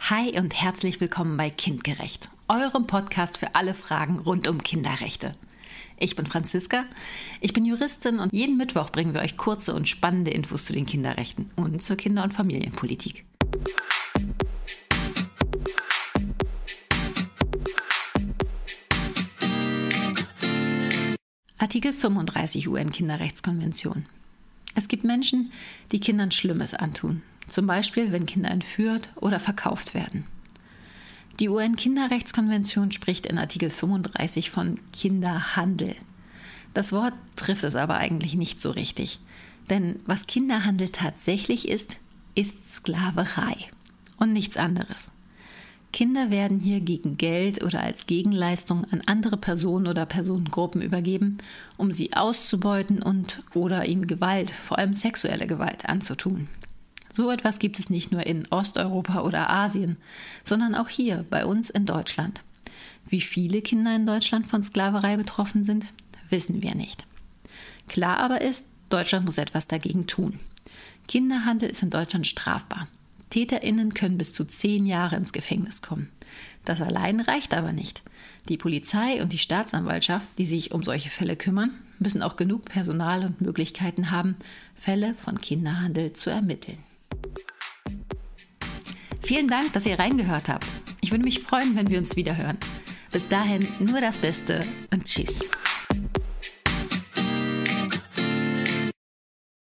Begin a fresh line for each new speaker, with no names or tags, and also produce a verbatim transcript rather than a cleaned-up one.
Hi und herzlich willkommen bei Kindgerecht, eurem Podcast für alle Fragen rund um Kinderrechte. Ich bin Franziska, ich bin Juristin und jeden Mittwoch bringen wir euch kurze und spannende Infos zu den Kinderrechten und zur Kinder- und Familienpolitik. Artikel fünfunddreißig U N-Kinderrechtskonvention. Es gibt Menschen, die Kindern Schlimmes antun, zum Beispiel wenn Kinder entführt oder verkauft werden. Die U N-Kinderrechtskonvention spricht in Artikel fünfunddreißig von Kinderhandel. Das Wort trifft es aber eigentlich nicht so richtig, denn was Kinderhandel tatsächlich ist, ist Sklaverei und nichts anderes. Kinder werden hier gegen Geld oder als Gegenleistung an andere Personen oder Personengruppen übergeben, um sie auszubeuten und oder ihnen Gewalt, vor allem sexuelle Gewalt, anzutun. So etwas gibt es nicht nur in Osteuropa oder Asien, sondern auch hier bei uns in Deutschland. Wie viele Kinder in Deutschland von Sklaverei betroffen sind, wissen wir nicht. Klar aber ist, Deutschland muss etwas dagegen tun. Kinderhandel ist in Deutschland strafbar. TäterInnen können bis zu zehn Jahre ins Gefängnis kommen. Das allein reicht aber nicht. Die Polizei und die Staatsanwaltschaft, die sich um solche Fälle kümmern, müssen auch genug Personal und Möglichkeiten haben, Fälle von Kinderhandel zu ermitteln. Vielen Dank, dass ihr reingehört habt. Ich würde mich freuen, wenn wir uns wieder hören. Bis dahin nur das Beste und tschüss.